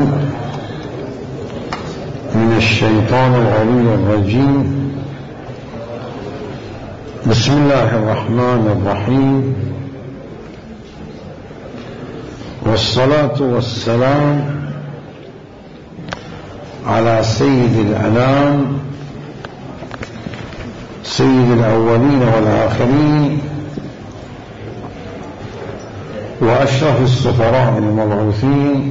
من الشيطان الغوي الرجيم. بسم الله الرحمن الرحيم، والصلاة والسلام على سيد الأنام، سيد الأولين والآخرين، وأشرف السفراء المبعوثين،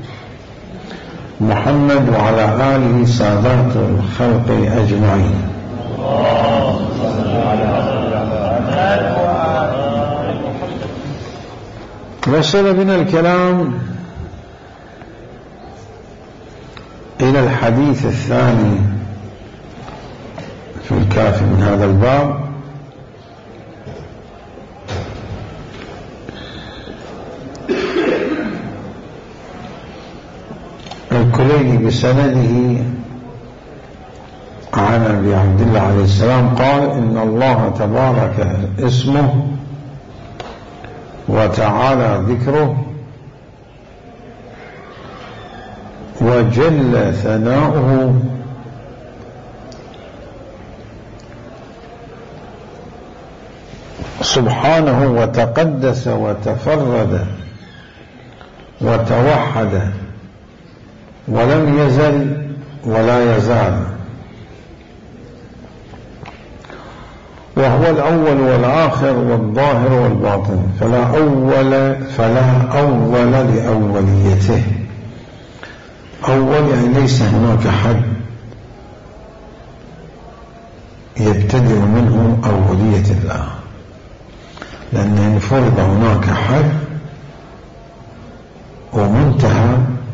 محمد وعلى آله سادات الخلق أجمعين. وصل بنا الكلام إلى الحديث الثاني في الكافي من هذا الباب، الكليني بسنده عن أبي عبد الله عليه السلام قال: إن الله تبارك اسمه وتعالى ذكره وجل ثناؤه سبحانه وتقدس وتفرد وتوحد ولم يزل ولا يزال، وهو الأول والآخر والظاهر والباطن، فلا أول لأوليته. أول يعني ليس هناك حد يبتدئ منه أولية الله، لأن إن فرض هناك حد ومنتهى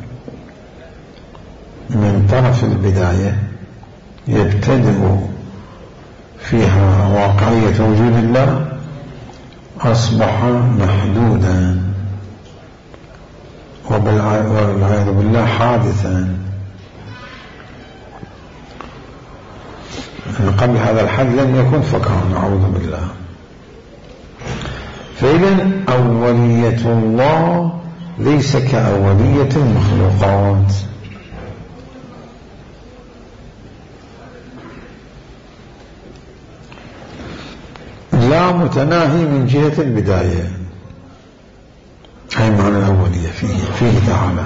من طرف البداية يبتدئ فيها واقعية وجود الله، أصبح محدودا والعياذ بالله حادثا. قبل هذا الحد لم يكن فكان، أعوذ بالله. فإذا أولية الله ليس كأولية المخلوقات، لا متناهي من جهة البداية، هي معنى الأولية فيه تعالى.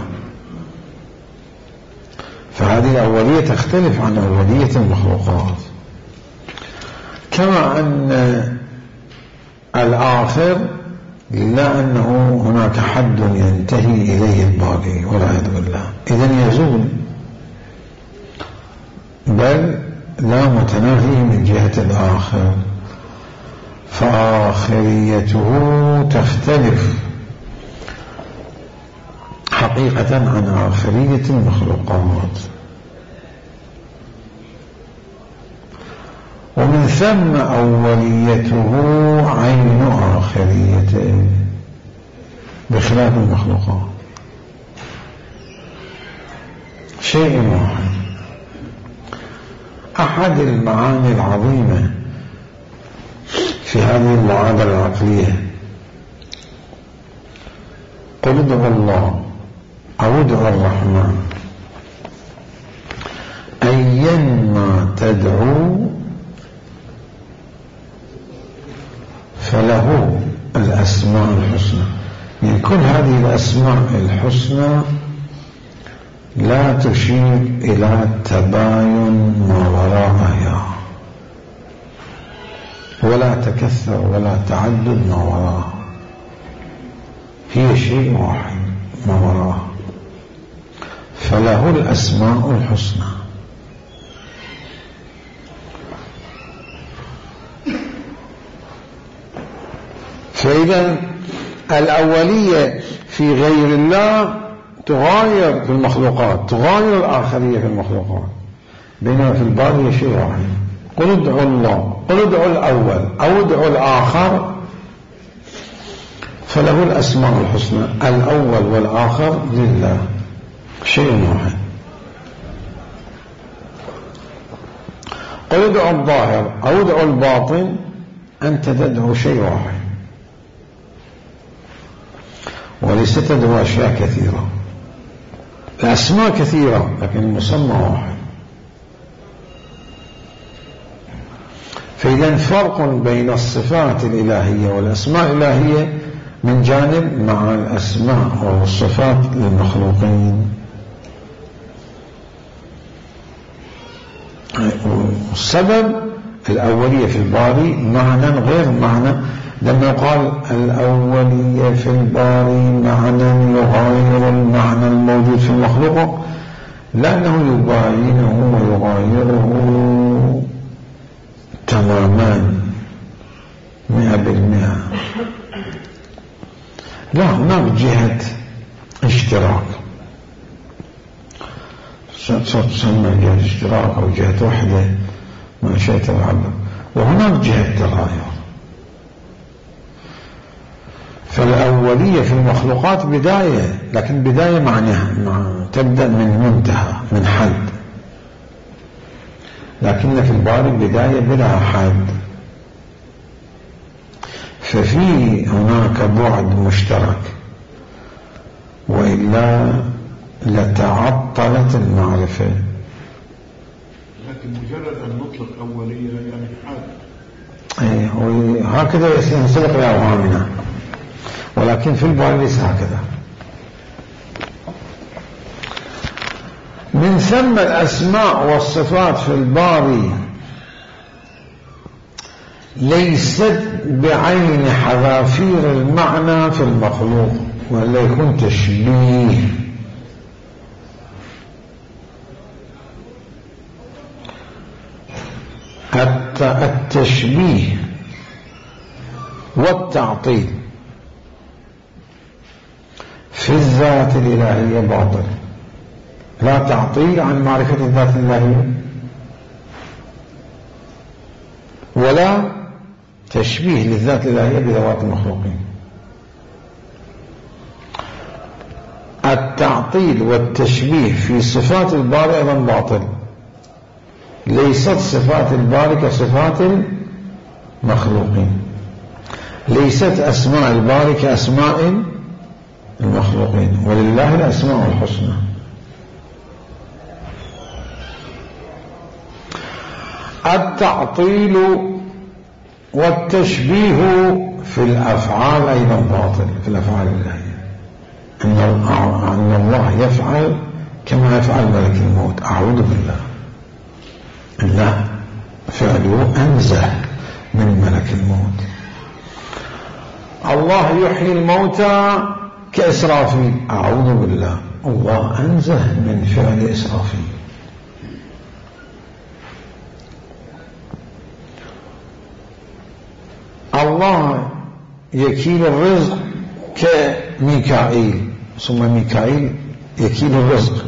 فهذه الأولية تختلف عن أولية المخلوقات، كما أن الآخر لا أنه هناك حد ينتهي إليه الباقي والعياذ بالله، إذن يزول، بل لا متناهي من جهة الآخر، فآخريته تختلف حقيقة عن آخرية المخلوقات. ومن ثم أوليته عين آخريته بخلاف المخلوقات، شيء واحد. أحد المعاني العظيمة في هذه المعادلة العقلية: قل ادعوا الله أو ادعوا الرحمن أينما تدعوا فله الأسماء الحسنى. يعني كل هذه الأسماء الحسنى لا تشير إلى تباين ما وراءها، ولا تكثر ولا تعدد ما وراءها، هي شيء واحد ما وراءها، فله الأسماء الحسنى. فإذا الأولية في غير الله تغاير في المخلوقات، تغاير الآخرية في المخلوقات، بينما في الباقي شيء واحد. قل ادعوا الله، قل ادعوا الأول أو ادعوا الآخر فله الأسماء الحسنى، الأول والآخر لله، شيء واحد. قل ادعوا الظاهر أو ادعوا الباطن، أنت تدعو شيء واحد، وليس تدعو أشياء كثيرة. الأسماء كثيرة لكن المسمى واحد. فإذا فرق بين الصفات الإلهية والأسماء الإلهية من جانب مع الأسماء والصفات للمخلوقين. والسبب الأولية في الباري معنى غير معنى. لما يقال الأولية في الباري معنى يغاير المعنى الموجود في المخلوق، لأنه يباينه ويغايره تماما 100%. لا هناك جهة اشتراك تسمى جهة اشتراك أو جهة وحدة ما شئت العبد، وهناك جهة تغاير. فالأولية في المخلوقات بداية، لكن بداية معناها تبدأ من منتهى من حد، لكن في الباري بداية بلا حد. ففي هناك بعد مشترك، وإلا لتعطلت المعرفة. لكن مجرد أن نطلق أولية يعني حاد، هكذا ينسلق إلى أوهامنا، ولكن في الباري ليس هكذا. من ثم الأسماء والصفات في الباري ليست بعين حذافير المعنى في المخلوق، ولا يكون تشبيه. التشبيه والتعطيل في الذات الإلهية باطل. لا تعطيل عن معرفة الذات الإلهية، ولا تشبيه للذات الإلهية بذوات المخلوقين. التعطيل والتشبيه في صفات الباري أيضا باطل. ليست صفات الباري كصفات المخلوقين، ليست أسماء الباري كأسماء المخلوقين، ولله الأسماء الحسنى. التعطيل والتشبيه في الأفعال أيضا باطل. في الأفعال الإلهية أن الله يفعل كما يفعل ملك الموت، أعوذ بالله. لا، فعله أنزه من ملك الموت. الله يحيي الموتى كإسرافيل، أعوذ بالله. الله أنزه من فعل إسرافيل. الله يكيل الرزق كميكائيل، ثم ميكائيل يكيل الرزق،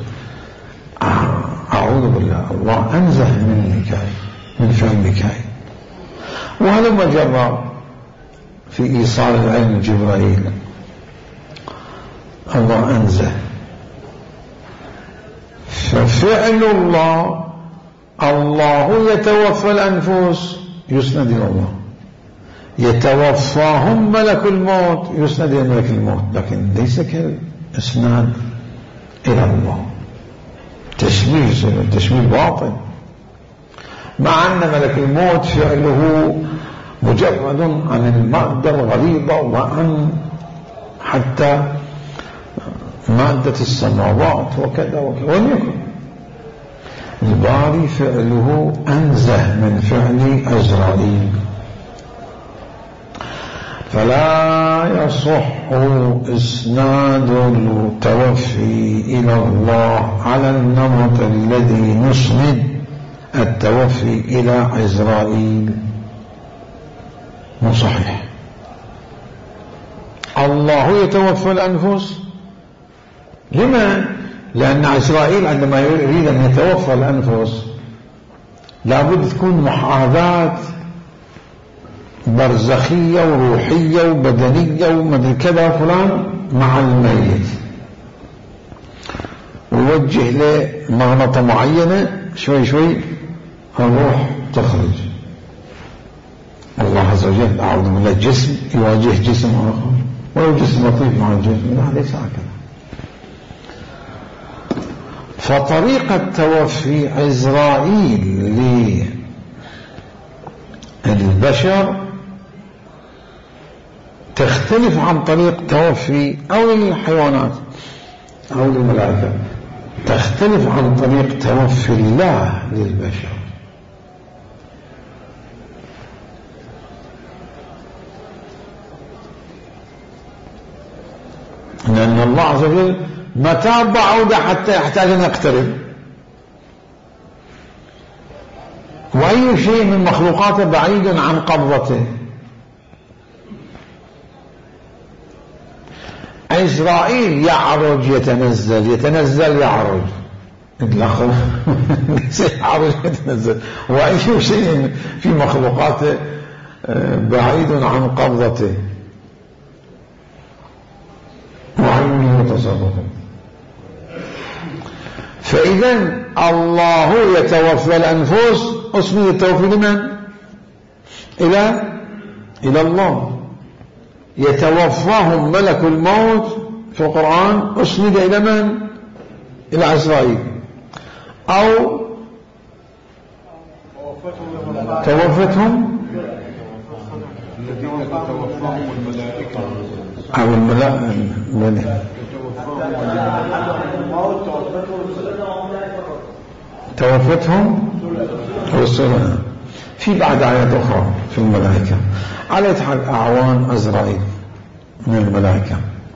أعوذ بالله. الله أنزه من ميكائيل، من فعل ميكائيل. وهذا ما جرى في إيصال العلم جبرائيل، الله أنزه. ففعل الله، الله يتوفى الأنفس يسند إلى الله، يتوفاهم ملك الموت يسند إلى ملك الموت، لكن ليس كإسناد إلى الله. تشبيه باطل، مع أن ملك الموت فعله مجرد عن المادة الغليظة وعن حتى مادة السماوات وكذا وكذا، وليكن الباري فعله أنزه من فعل عزرائيل. فلا يصح إسناد التوفي إلى الله على النمط الذي نسند التوفي إلى عزرائيل، مو صحيح. الله يتوفى الأنفس، لما؟ لأن عزرائيل عندما يريد أن يتوفى الأنفس لابد تكون محاذاة برزخية وروحية وبدنية ومدري كذا فلان مع الميت، ويوجه له مغنطة معينة، شوي شوي الروح تخرج. الله عز وجل أعوذ بالله جسم يواجه جسم آخر، ولو جسم لطيف مع الجسم، لا ليس هكذا. فطريقة توفي عزرائيل للبشر تختلف عن طريق توفي أو للحيوانات أو للملائكة، تختلف عن طريق توفي الله للبشر. لأن الله عز وجل متى بعد حتى يحتاج أن يقترب، وأي شيء من مخلوقاته بعيد عن قبضته. عزرائيل يعرج يتنزل يعرج، يعرج يتنزل، وأي شيء في مخلوقاته بعيد عن قبضته وعلمه وتصرفه. فإذا الله يتوفى الأنفس، أسند التوفي لمن؟ إلى الله. يتوفاهم ملك الموت في القرآن أسند إلى من؟ إلى عزرائيل. أو توفتهم الذين تتوفاهم الملائكة أو الملائكة توفتهم رسلنا. في بعد آيات أخرى في الملائكة على يتحق أعوان عزرائيل من الملائكة.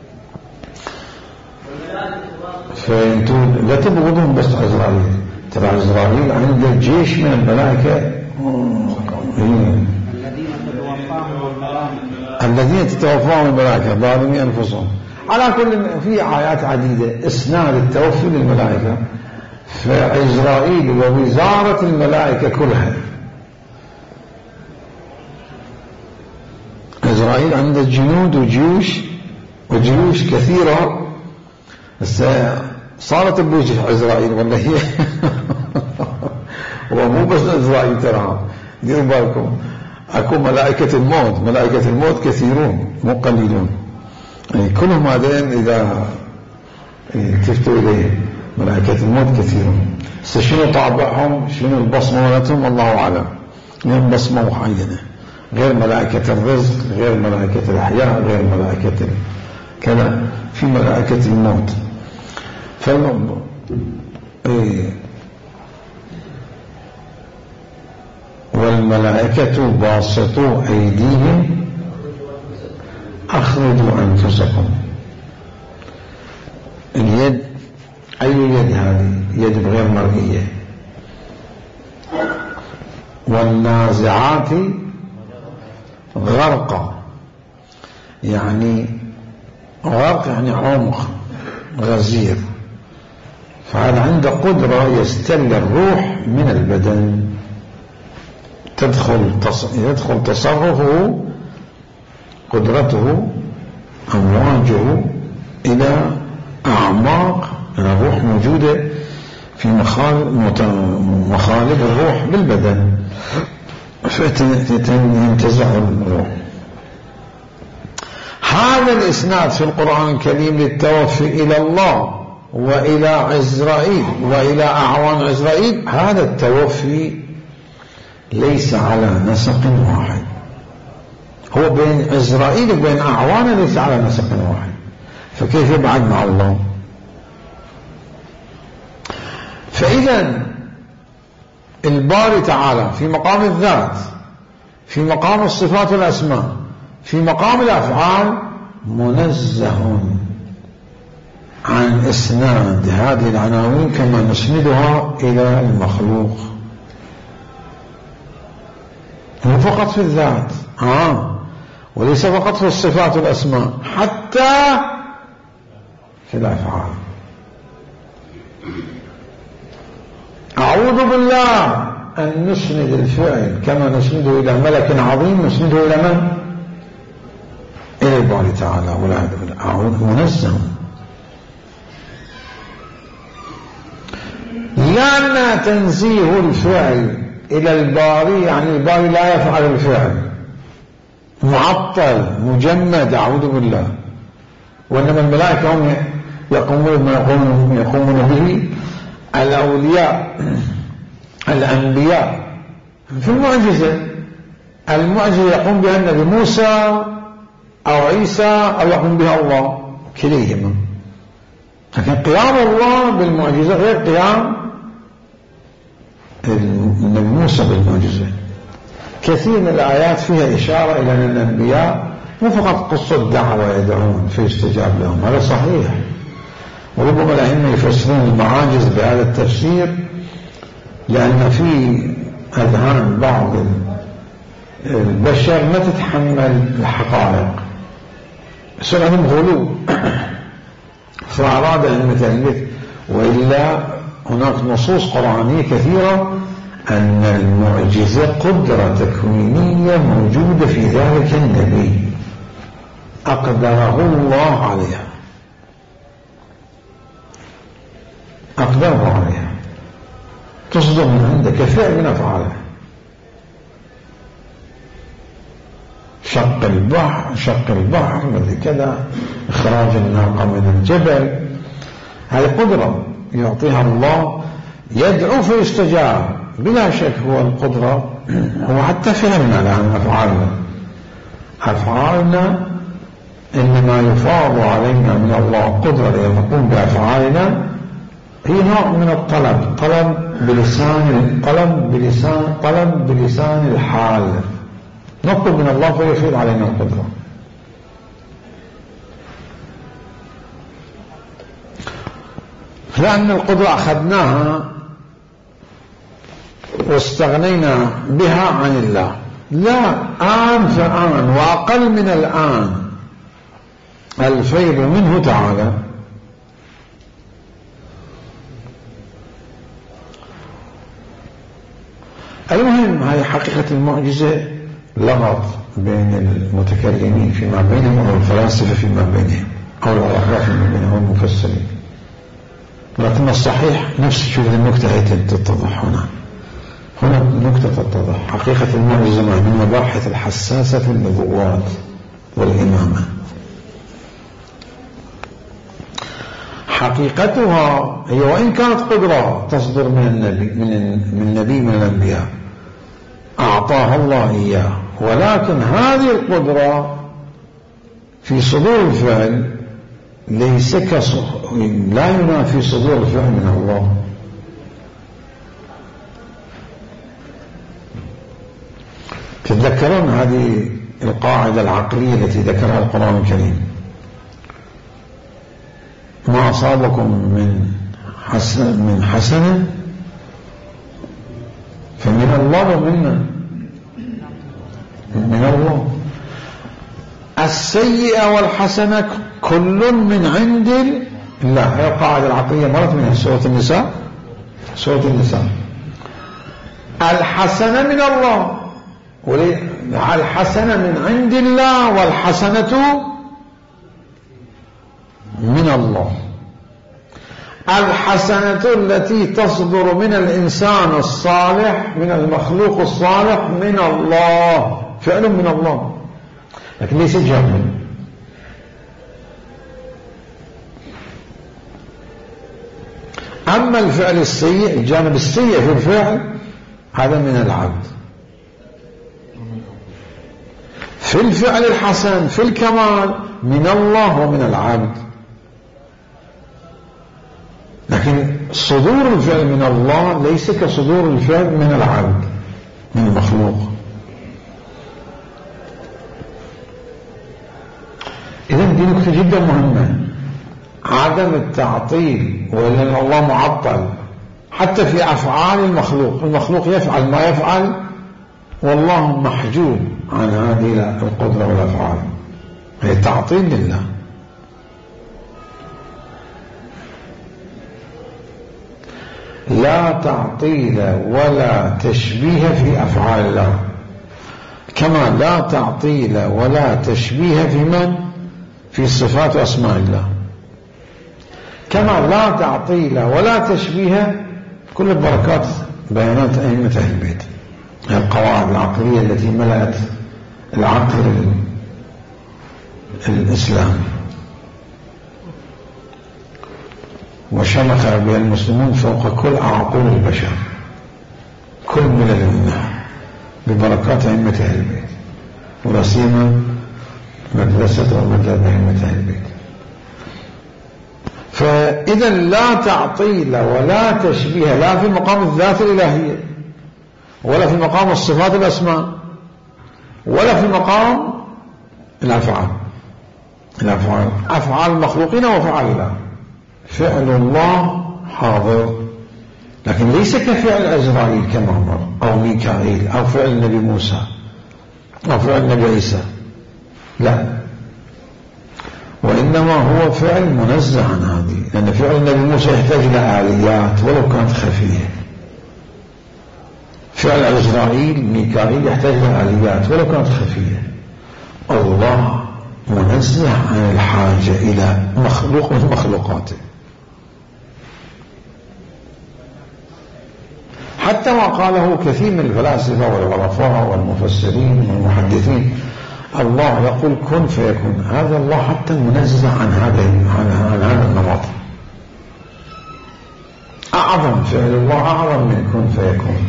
فأنتم لا تبغضون بس عزرائيل، ترى عزرائيل عند الجيش من الملائكة الذين تتوفاهم الملائكة ظالمي أنفسهم. على كل في آيات عديدة إسناد التوفي للملائكة، فعزرائيل ووزارة الملائكة كلها. عزرائيل عنده جنود وجيوش كثيرة. صارت بوجه عزرائيل ولا هي ومو بس عزرائيل، ترى ديروا بالكم اكو ملائكة الموت كثيرون مو قليلون، يعني كلهم هذين اذا التفتوا اليه ملائكة الموت كثيرون. شنو طابعهم، شنو البصمة مالتهم الله اعلم، لهم بصمة معينة غير ملائكة الرزق، غير ملائكة الأحياء، غير ملائكة كذا، في ملائكة الموت. والملائكة باسطوا أيديهم أخرجوا أنفسكم. اليد أي يد؟ هذه يد غير مرئية. والنازعات غرقا، يعني غرق يعني عمق غزير، فهذا عنده قدرة يستل الروح من البدن، يدخل تصرفه قدرته أمواجه إلى أعماق الروح موجودة في مخالب الروح بالبدن، فينتزع الروح. هذا الإسناد في القرآن الكريم للتوفي إلى الله وإلى عزرائيل وإلى أعوان عزرائيل، هذا التوفي ليس على نسق واحد، هو بين عزرائيل وبين أعوانه ليس على نسق واحد، فكيف يبعد مع الله؟ فإذا الباري تعالى في مقام الذات، في مقام الصفات والأسماء، في مقام الأفعال، منزه عن إسناد هذه العناوين كما نسندها إلى المخلوق، مو فقط في الذات وليس فقط في الصفات والأسماء، حتى في الأفعال. أعوذ بالله أن نسند الفعل كما نسنده إلى ملك عظيم، نسنده إلى من؟ إلى الباري تعالى والعياذ بالله. أعوذ منزه، لأن تنزيه الفعل إلى الباري يعني الباري لا يفعل الفعل، معطل مجمد أعوذ بالله، وإنما الملائكة هم يقومون به الأولياء الأنبياء في المعجزة، المعجزة يقوم بها النبي موسى أو عيسى أو يقوم بها الله كليهما، لكن قيام الله بالمعجزة غير قيام النبي موسى بالمعجزة. كثير من الآيات فيها إشارة إلى أن الأنبياء مو فقط قصة دعوة يدعون فيستجاب لهم، هذا صحيح، وربما الأئمة يفسرون المعاجز بهذا التفسير لأن في أذهان بعض البشر ما تتحمل الحقائق، يصير عندهم غلو فأراد أن يثبت. وإلا هناك نصوص قرآنية كثيرة أن المعجزة قدرة تكوينية موجودة في ذلك النبي أقدره الله عليها، أقدره عليها، تصدر من عنده كثير من أفعاله، شق البحر الذي كذا، إخراج الناقة من الجبل، هذه قدرة يعطيها الله، يدعو فيستجاب بلا شك. هو القدرة هو حتى فعلنا الآن أفعالنا إنما يفاض علينا من الله قدرة لنقوم بأفعالنا، هي نوع من الطلب، طلب بلسان الحال، نطلب من الله فيفيض علينا القدرة. لأن القدرة أخذناها واستغنينا بها عن الله، لا، آن فآن وأقل من الآن الفيض منه تعالى. المهم هذه حقيقة المعجزة لغط بين المتكلمين فيما بينهم أو الفلاسفة فيما بينهم أو العلماء فيما بينهم أو المفسرين، لكن الصحيح نفس شوف النكتة هي تتضح هنا النكتة تتضح. حقيقة المعجزة من المباحث الحساسة في النبوات والإمامة، حقيقتها هي وإن كانت قدرة تصدر من نبي من الأنبياء أعطاها الله إياه، ولكن هذه القدرة في صدور الفعل ليس لا ينافي صدور الفعل من الله. تتذكرون هذه القاعدة العقلية التي ذكرها القرآن الكريم: ما أصابكم من حسنة فمن الله ومنا، من الله. السيئة والحسنة كل من عند الله، هي القاعدة العقلية مرت منها سورة النساء. الحسنة من الله، الحسنة من عند الله والحسنة من الله. الحسنة التي تصدر من الإنسان الصالح، من المخلوق الصالح، من الله، فعل من الله، لكن ليس جهل. أما الفعل السيء، الجانب السيء في الفعل، هذا من العبد. في الفعل الحسن في الكمال من الله ومن العبد، لكن صدور الفعل من الله ليس كصدور الفعل من العبد، من المخلوق. إذن دي نكتة جدا مهمة، عدم التعطيل، ولأن الله معطل حتى في أفعال المخلوق. المخلوق يفعل ما يفعل والله محجوب عن هذه القدرة والأفعال، هي تعطيل لله. لا تعطيل ولا تشبيه في أفعال الله، كما لا تعطيل ولا تشبيه في من؟ في صفات وأسماء الله، كما لا تعطيل ولا تشبيه كل البركات بيانات أئمة أهل البيت، القواعد العقلية التي ملأت العقل الإسلامي. وشمخ بها المسلمون فوق كل عقول البشر، كل ملل منها، ببركات أئمة أهل البيت، ولا سيما مدرسة ومذهب أئمة أهل البيت. فإذا لا تعطيل ولا تشبيه لا في مقام الذات الإلهية، ولا في مقام الصفات الأسماء، ولا في مقام الأفعال. أفعال المخلوقين وأفعال الله. فعل الله حاضر، لكن ليس كفعل عزرائيل كما مر، أو ميكائيل، أو فعل النبي موسى، أو فعل النبي عيسى، لا، وإنما هو فعل منزه عن هذه، لأن فعل النبي موسى يحتاج إلى آليات ولو كانت خفية. فعل عزرائيل ميكائيل يحتاج إلى آليات ولو كانت خفية. الله منزه عن الحاجة إلى مخلوق من مخلوقاته، حتى ما قاله كثير من الفلاسفة والعرفاء والمفسرين والمحدثين، الله يقول كن فيكون. هذا الله حتى منزه عن هذا النمط. أعظم فعل الله أعظم من كن فيكون.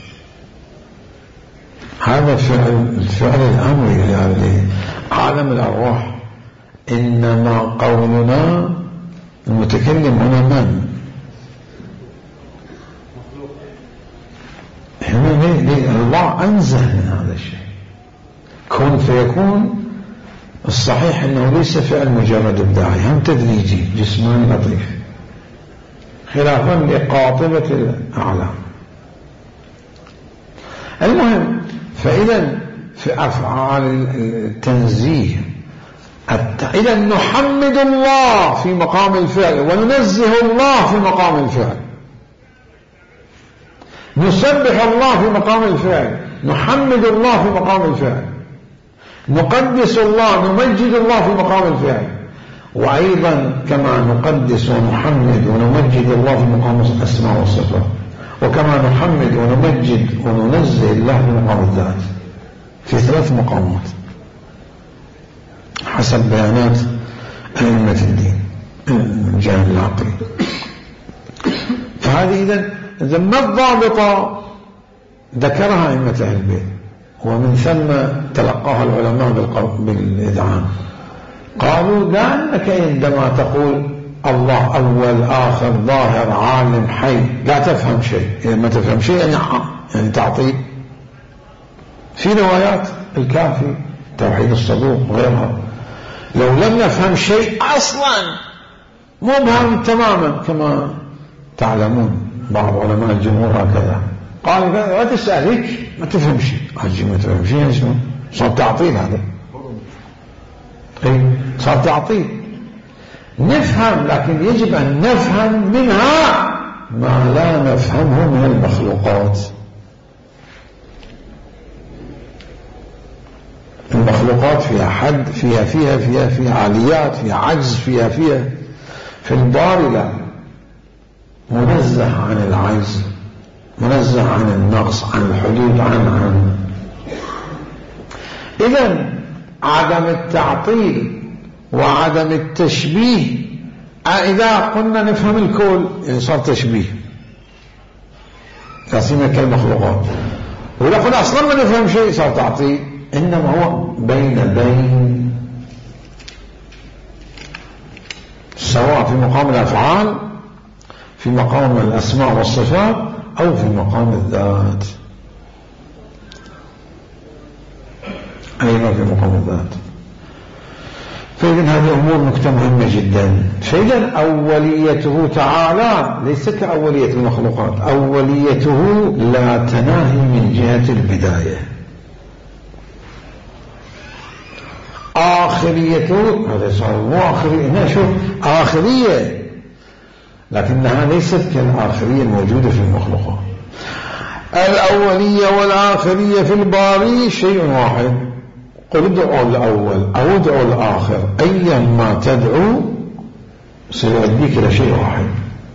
هذا الفعل الأمري لعالم الأرواح. إنما قولنا المتكلم هنا من؟ الله أنزه من هذا الشيء. كن فيكون الصحيح أنه ليس فعل مجرد إبداعي، هم تدريجي جسماني لطيف، خلافا لقاطبة الأعلام. المهم، فإذا في أفعال التنزيه إذا نحمد الله في مقام الفعل وننزه الله في مقام الفعل، نسبح الله في مقام الفعل، نحمد الله في مقام الفعل، نقدس الله نمجد الله في مقام الفعل. وأيضا كما نقدس ونحمد ونمجد الله في مقام الأسماء والصفات، وكما نحمد ونمجد وننزه الله في مقام الذات، في 3 مقامات حسب بيانات أئمة الدين الجانب العقلي. فهذه إذا ما الضابطة ذكرها أئمة أهل البيت، ومن ثم تلقاها العلماء بالإذعان. قالوا لأنك عندما تقول الله أول آخر ظاهر عالم حي لا تفهم شيء. إذا ما تفهم شيء يعني تعطيل. في روايات الكافي توحيد الصدوق وغيرها، لو لم نفهم شيء أصلا مبهم تماما كما تعلمون، بعض علماء الجمهور هكذا قال لا تسألك ما تفهم شيء. ما تفهم شيء يعني شنو؟ صار تعطيل. هذا صار تعطيل. نفهم، لكن يجب أن نفهم منها ما لا نفهمه من المخلوقات. المخلوقات فيها حد، فيها عاليات، فيها عجز، فيها في الباري لا، منزه عن العجز، منزه عن النقص، عن الحدود، عن إذن عدم التعطيل وعدم التشبيه. إذا قلنا نفهم الكل يعني صار تشبيه، تصميم كالمخلوقات. ولا قلنا أصلا ما نفهم شيء صار تعطيل. إنما هو بين سواء في مقام الأفعال، في مقام الأسماء والصفات، أو في مقام الذات. أيضا في مقام الذات. فإذن هذه أمور نكتة مهمة جدا. فإذن أوليته تعالى ليس كأولية المخلوقات، أوليته لا تناهي من جهة البداية. آخريته هذا صار مو آخرية، نشوف آخرية، لكنها ليست كالآخرية الموجودة في المخلوقات. الأولية والآخرية في الباري شيء واحد. قل ادعوا الأول أو ادعوا الآخر، أيا ما تدعو سيؤديك إلى شيء واحد.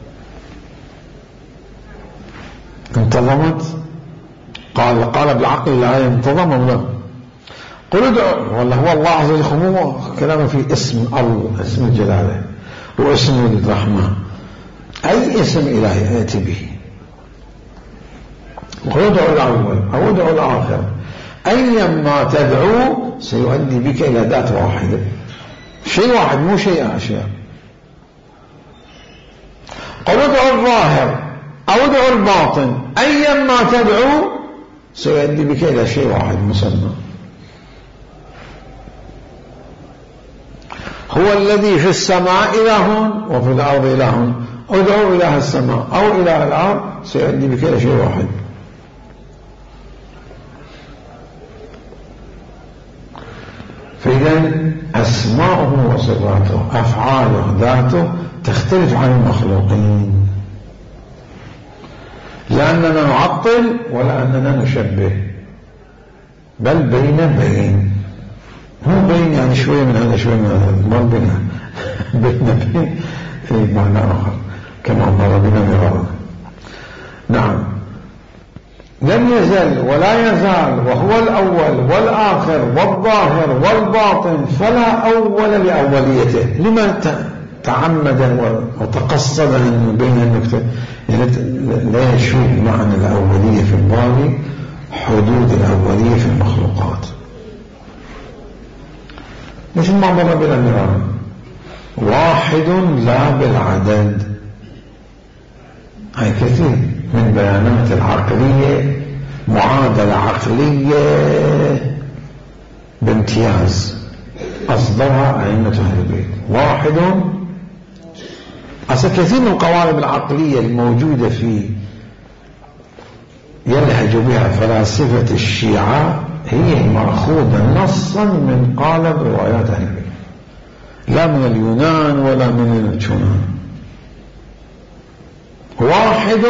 انتظمت؟ قال بالعقل الآية انتظم أم لا؟ قل ادعوا، والله هو الله عز وجل كلامه في اسم الله، اسم الجلالة واسم الرحمة أي اسم إلهي يأتي به، ادعو الأول أو ادعو الآخر، أيما تدعو سيؤدي بك إلى ذات واحدة، شيء واحد مو شيء أشياء. قل ادعو الظاهر أو ادعو الباطن، أيما تدعو سيؤدي بك إلى شيء واحد مسمى. هو الذي في السماء إله وفي الأرض إله، ادعو إله السماء أو إله الأرض سيؤدي بك إلى شيء واحد. فإذا أسماؤه وصفاته أفعاله ذاته تختلف عن المخلوقين، لأننا نعطل ولا أننا نشبه، بل بين مو بين يعني شوية من هذا شوية من هذا، ما بين في معنى آخر كما مر بنا مرارا. نعم، لم يزل ولا يزال وهو الأول والآخر والظاهر والباطن، فلا أول لأوليته. لما تعمد وتقصد أن يبين النكتة؟ لا يشوف معنى الأولية في الباري حدود الأولية في المخلوقات، مثل ما مر بنا مرارا. واحد لا بالعدد، هاي كثير من بيانات العقلية، معادلة عقلية بامتياز أصدرها أئمة أهل البيت. واحد أصلا كثير من القوالب العقلية الموجودة في يلهج بها فلاسفة الشيعة هي مأخوذة نصا من قالب روايات أهل البيت، لا من اليونان ولا من اليونان. واحد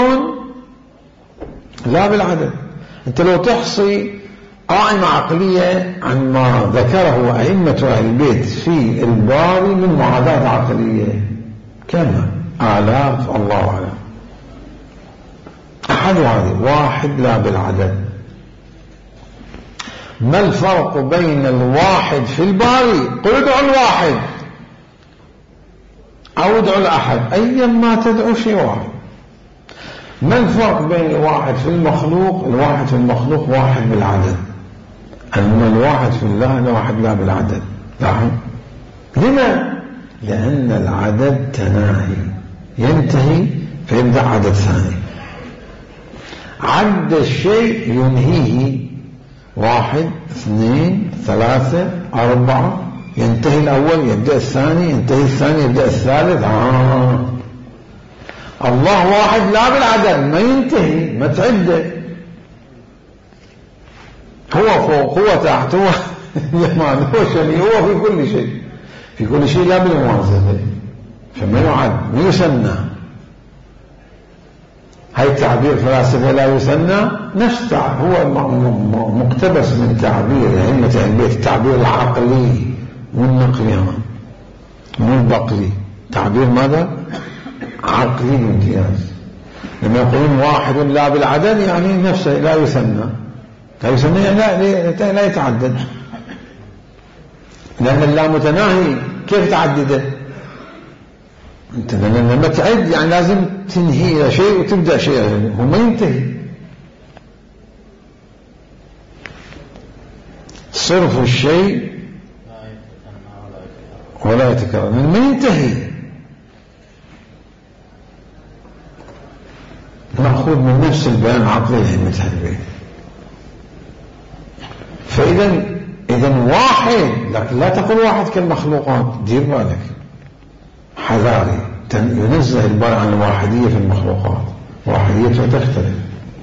لا بالعدد. أنت لو تحصي قائمة عقلية عن ما ذكره أئمة أهل البيت في الباري من معادلات عقلية كم؟ آلاف، الله أعلم. أحد هذه واحد لا بالعدد. ما الفرق بين الواحد في الباري؟ قل ادعوا الواحد أو ادعوا الأحد، أيما تدعو شيء واحد. ما الفرق بين الواحد في المخلوق؟ الواحد في المخلوق واحد بالعدد، أما الواحد في الله الواحد لا بالعدد. لما؟ لأن العدد تناهي، ينتهي فيبدأ عدد ثاني. عد الشيء ينهيه، 1 2 3 4، ينتهي الأول يبدأ الثاني، ينتهي الثاني يبدأ الثالث. الله واحد لا بالعدد، ما ينتهي، ما تعده، هو فوق هو تحت هو يمان هو شمي، هو في كل شيء، في كل شيء لا بالمواصفة، فما يعد ما يسنى. هاي التعبير فلاسفة لا يسنى، نفس هو مقتبس من تعبير أئمة أهل البيت، التعبير العقلي والنقلي مو البقلي، تعبير ماذا؟ عقلي بامتياز. لما يقولون واحد لا بالعدد يعني نفسه لا يسنى، لا يسنى يعني لا يتعدد، لأن اللا متناهي كيف تعدده؟ انت لما تعد يعني لازم تنهي إلى شيء وتبدأ شيء، هو ما ينتهي. صرف الشيء ولا يتكرر، ما ينتهي، مأخوذ من نفس البيان العقلي لأئمة أهل البيت. فإذا واحد، لكن لا تقول واحد كالمخلوقات، دير بالك، حذاري، ينزه البال عن الواحدية في المخلوقات، واحديتها تختلف.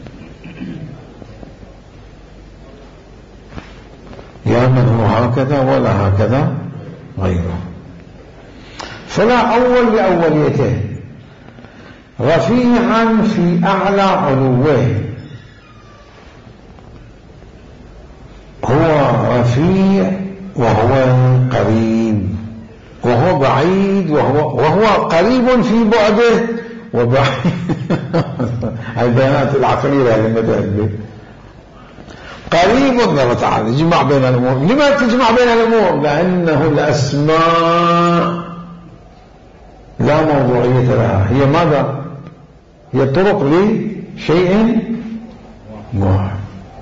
يا من هو هكذا ولا هكذا غيره. فلا أول لأوليته، رفيعا في أعلى علوه، هو رفيع وهو قريب، وهو بعيد وهو قريب في بعده وبعيد. البيانات العقلية لما تأتي قريب الله تعالى يجمع بين الأمور. لما تجمع بين الأمور؟ لأنه الأسماء لا موضوعية لها، هي ماذا؟ هي طرق لشيء واحد.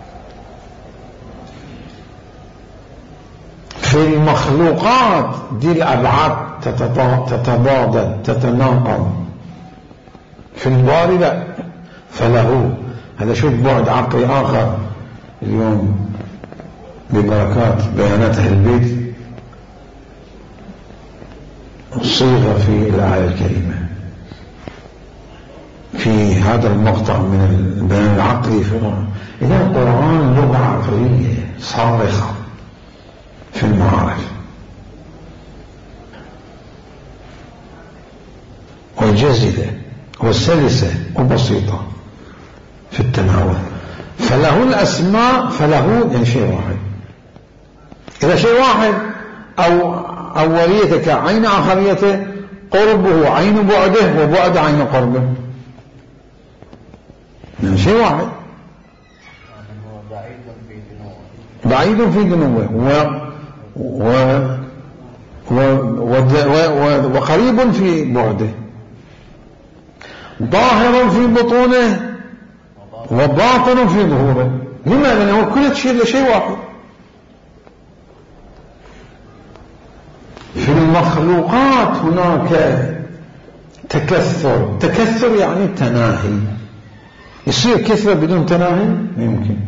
في المخلوقات دي الأبعاد تتضاد تتناقض، في الباري لا، فله هذا شوف بعد عقلي آخر اليوم ببركات بيانات أهل البيت صيغة في الآية الكريمة في هذا المقطع من البيان العقلي. إذا القرآن لغة عقلية صارخة في المعارف وجزلة وسلسة وبسيطة في التناول. فله الأسماء، فله يعني شيء واحد. إذا شيء واحد أو أوليته كعين آخريته، قربه عين بعده وبعد عين قربه، يعني شيء واحد بعيد في دنوه وقريب في بعده، ظاهر في بطونه وباطن في ظهوره. لماذا؟ لأنه كل شيء لشيء واحد. في المخلوقات هناك تكثر يعني تناهي. يصير كثرة بدون تناهي؟ يمكن.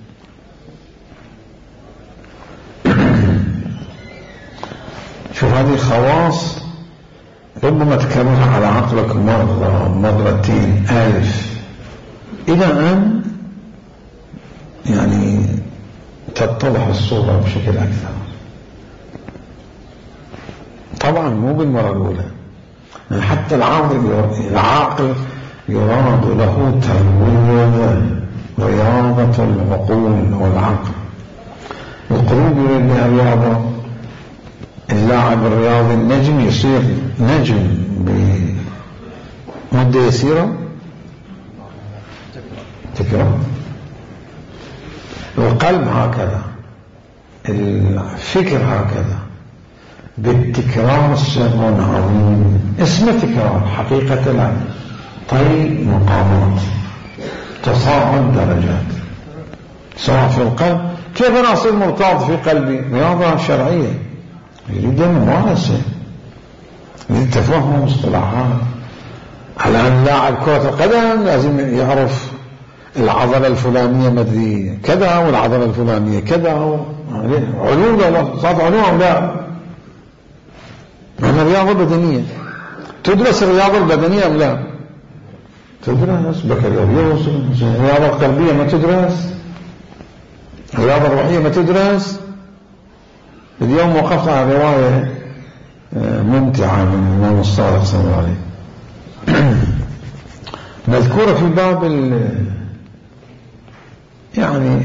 شوف هذه الخواص ربما تكررها على عقلك مرة مرتين 1000 إلى أن يعني تتضح الصورة بشكل أكثر. طبعا مو بالمرة الأولى، يعني حتى العاقل يراد له ترويض رياضة العقول والعقل. القلوب يريد بها رياضة. اللاعب الرياضي النجم يصير نجم بمدة يسيرة تكرار. القلب هكذا، الفكر هكذا، بالتكرار سر عظيم. اسمه تكرار، حقيقة لا، طي مقامات، تصاعد درجات. سواء في القلب، كيف أنا أصير مرتاض في قلبي؟ رياضة شرعية يريد ممارسة، يريد تفهم مصطلحات. على أن لاعب كرة القدم لازم يعرف العضلة الفلانية مدري كذا والعضلة الفلانية كذا، علوم لا صارت علوم لا. معنى رياضة بدنية. تدرس الرياضة البدنية أم لا؟ تدرس بكالوريوس. الرياضة القلبية ما تدرس، الرياضة الروحية ما تدرس. اليوم وقفت على رواية ممتعة من الإمام الصادق صلى الله عليه مذكورة في باب يعني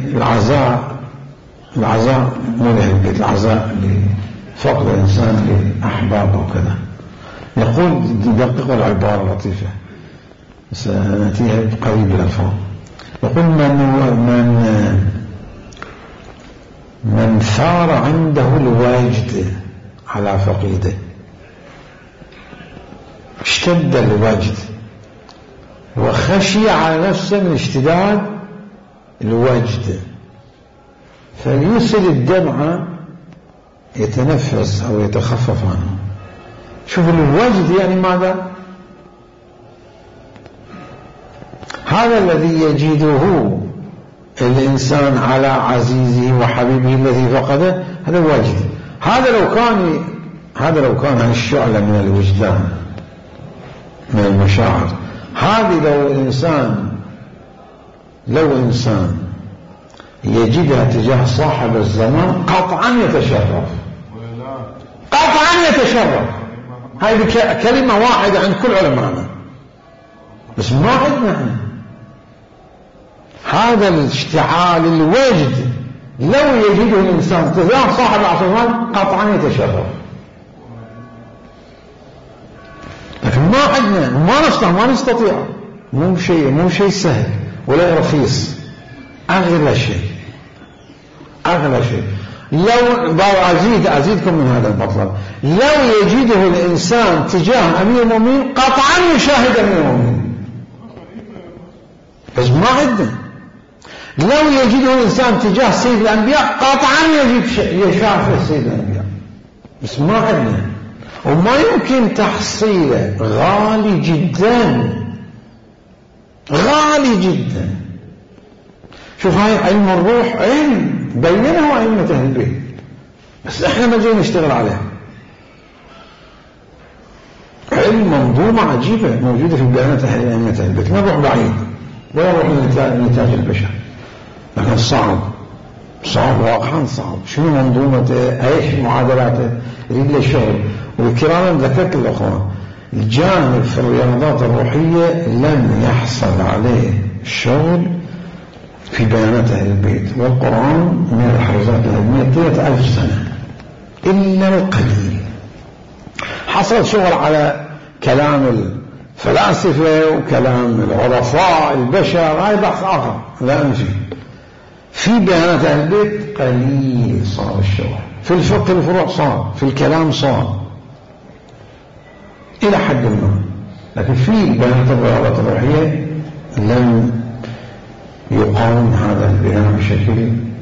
العزاء مو للبيت، العزاء لفقد الإنسان لأحبابه وكذا. يقول يدقق العبارة لطيفة سنأتيها قريب الألفاظ. يقول من ثار عنده الواجد على فقيده، اشتد الواجد وخشي على نفسه من اشتداد الواجد، فليسل الدمع يتنفس أو يتخفف عنه. شوف الواجد يعني ماذا؟ هذا الذي يجده الإنسان على عزيزه وحبيبه الذي فقده، هذا واجد. هذا لو كان عن الشعلة من الوجدان من المشاعر. هذه لو إنسان يجدها تجاه صاحب الزمان قطعا يتشرف، قطعا يتشرف. هذه كلمة واحدة عند كل علماءنا، بس ما عندنا هذا الاشتعال الوجد. لو يجده الإنسان تجاه صاحب العصر قطعا يتشرف، لكن ما عندنا، ما نستطيع. مو شيء سهل ولا رخيص، أغلى شيء. لو أزيدكم من هذا المطلب، لو يجده الإنسان تجاه أمير المؤمنين قطعا يشاهد أمير المؤمنين. بس ما عندنا. لو يجده الإنسان تجاه سيد الأنبياء قطعا يشافه سيد الأنبياء، بس ما عندنا، وما يمكن تحصيله، غالي جدا غالي جدا. شوف هاي علم الروح علم بينه أئمة أهل البيت، بس احنا ما جايين نشتغل عليه. علم منظومة عجيبة موجودة في بيانات أئمة أهل البيت، ما نروح بعيد ولا نروح لنتاج البشر، لكن صعب واقعا صعب. شنو منظومته؟ ايش معادلاته؟ يريد له شغل. والكرام ذكرت الأخوة الجانب في الرياضات الروحية لم يحصل عليه شغل في بيانات أهل البيت والقرآن من الحرزات العلمية 3000 سنة إلا القليل. حصل شغل على كلام الفلاسفة وكلام العرفاء البشر، هاي بحث آخر لا نفي. في بيانات أهل البيت قليل صار الشغل، في الفقه الفروع صار، في الكلام صار إلى حد ما، لكن في بيانات الرياضات الروحية لم يقاوم هذا البناء بشكل